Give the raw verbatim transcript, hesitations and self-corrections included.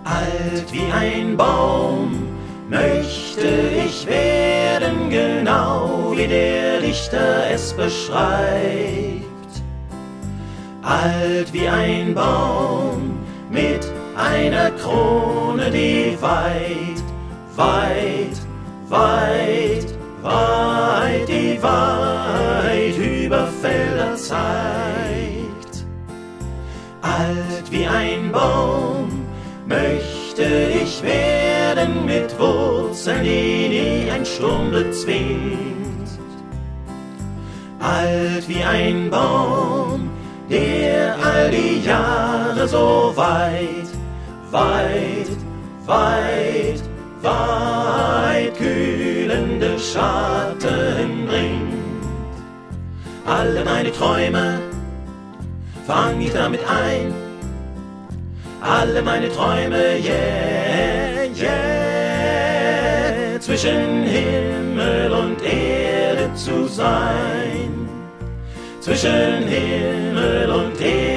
Alt wie ein Baum möchte ich werden, genau wie der Dichter es beschreibt. Alt wie ein Baum mit einer Krone, die weit, weit, weit, weit, die weit über Felder zeigt. Alt wie ein Baum möchte ich werden, mit Wurzeln, die nie ein Sturm bezwingt. Alt wie ein Baum, der all die Jahre so weit, weit, weit, weit kühlende Schatten bringt. Alle meine Träume fang ich damit ein, alle meine Träume, yeah, yeah, zwischen Himmel und Erde zu sein, zwischen Himmel und Erde